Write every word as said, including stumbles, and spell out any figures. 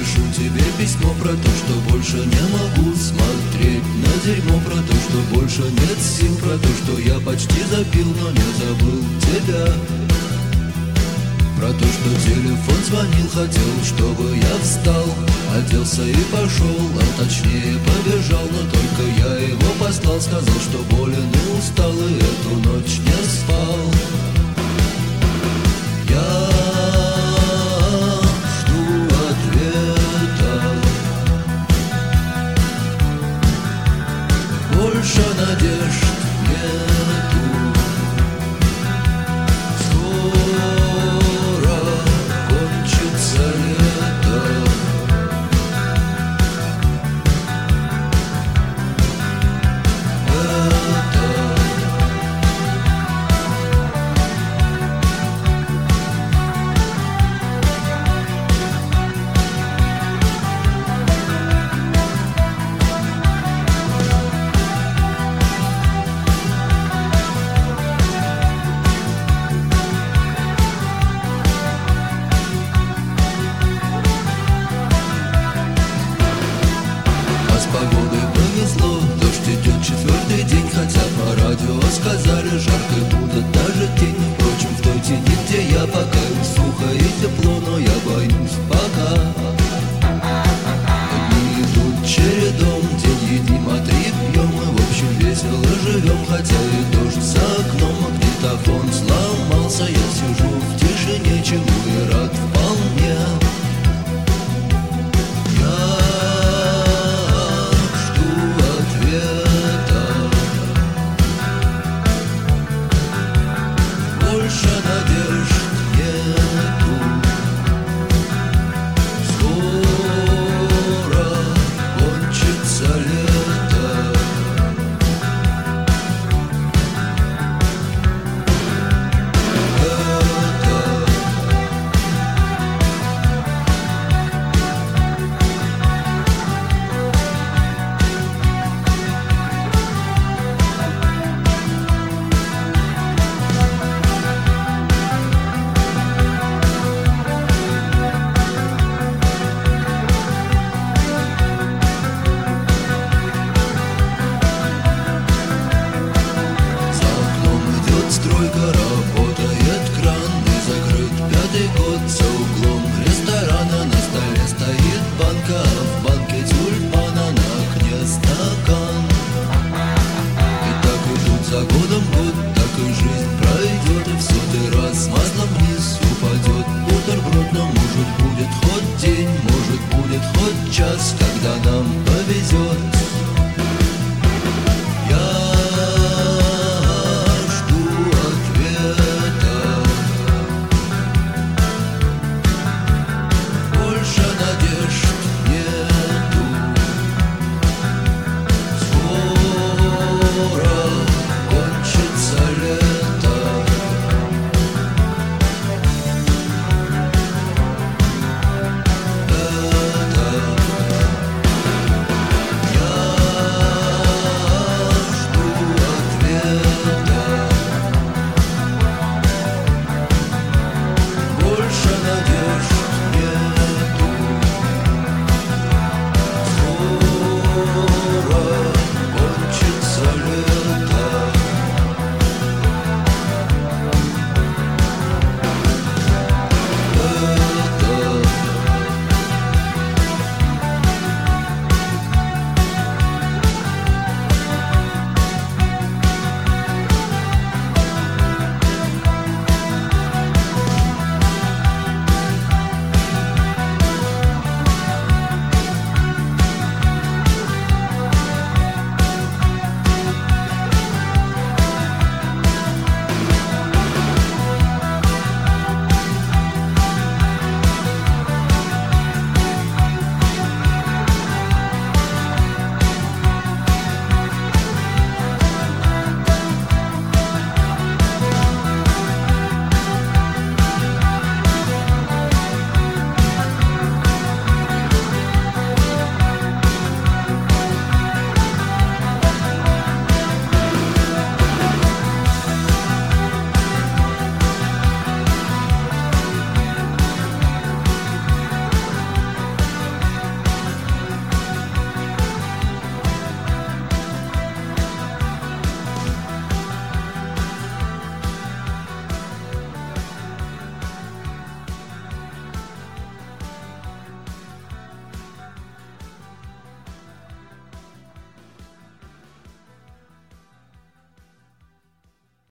пишу тебе письмо про то, что больше не могу смотреть на дерьмо, про то, что больше нет сил, про то, что я почти запил, но не забыл тебя. Про то, что телефон звонил, хотел, чтобы я встал, оделся и пошел, а точнее побежал, но только я его послал, сказал, что болен и устал, и эту ночь не спал. Я жду ответа, больше надежд нету. Погодой повезло, дождь идет четвертый день, хотя по радио сказали, жарко будет даже тень. Впрочем, в той тени, где я, пока сухо и тепло, но я боюсь пока. Дни идут чередом, день едим, а три пьем, и в общем весело живем, хотя и дождь за окном, магнитофон сломался, я сижу в тишине, чему и рад вполне. Когда нам повезет.